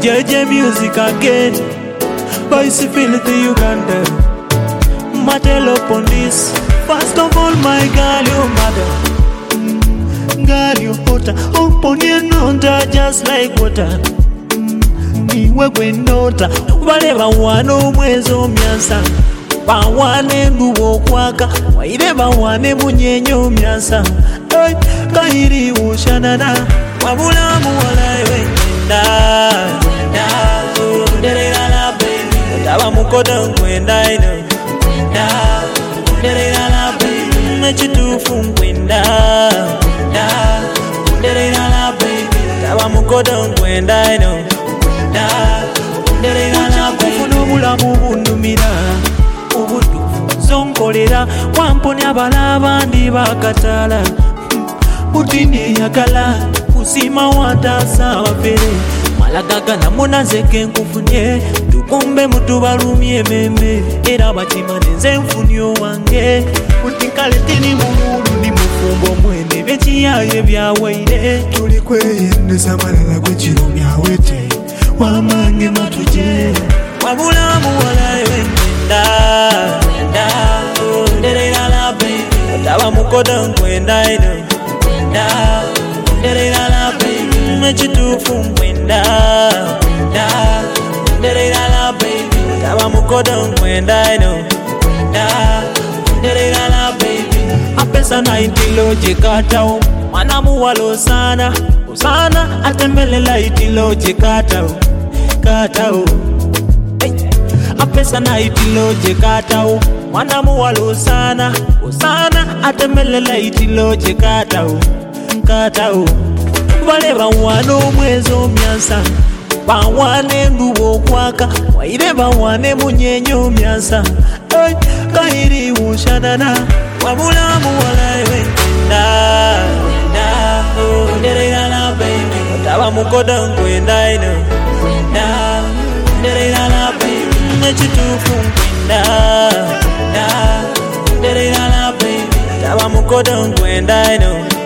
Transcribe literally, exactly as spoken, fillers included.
J J music again. Boys feel the Uganda. Matelo upon this. First of all, my girl, your mother. Girl, you hotter. Upon your nota, just like water. Iwe kwenota. Whatever wano mwezo miasa. Bawane nduwo kwaka. Waireba wane munyenyo miasa. Hey, kahiri ushanana. Wabulamu walaiwe kwenda. Kwenda. Nderera la baby. Taba mukoda kwenda ino. Kwenda. Nderera la baby. Mechitufu kwenda. Kwenda. Nderera la baby. Taba mukoda kwenda ino. Kwenda. Nderera la baby. Kufuno bulamu bundumira. Ubutufu zonkolera. Wamponi abalaba ndi bakatala. Utini yakala. Usima watasa wapere. Malagaga na munazeke nkufunye. Tukumbe mutubarumye meme. Era batima neze mfunyo wange. Utikale tini mumuru ni mufumbo mwene. Bechi yaye byawaire. Tulikweye neza malala kwe chirumya wete. Wamange matuje. Wabulamu walaiwe kwenda. Kwenda. Nderera la baby. Taba mukoda kwenda ino. Kwenda. Nderera la baby. Mechitufu kwenda. Kwenda. Nderera la baby. Taba mukoda kwenda ino. Kwenda. Nderera la baby. Apesa na itilo jekatao. Mwana muwalo sana. Usana atembelela itilo jekatao. Katao. Hey. Apesa na itilo jekatao. Mwana muwalo sana. Usana atembelela itilo jekatao. Katao. Baleba wano mwezo miasa. Bawane nduwo kwaka. Waireba wane munyenyo miasa. Hey, kahiri ushanana. Wabulamu walaiwe kwenda. Kwenda. Nderera la baby. Taba mukoda kwenda ino. Kwenda. Nderera la baby. Mechitufu kwenda. Kwenda. Nderera la baby. Taba mukoda kwenda ino.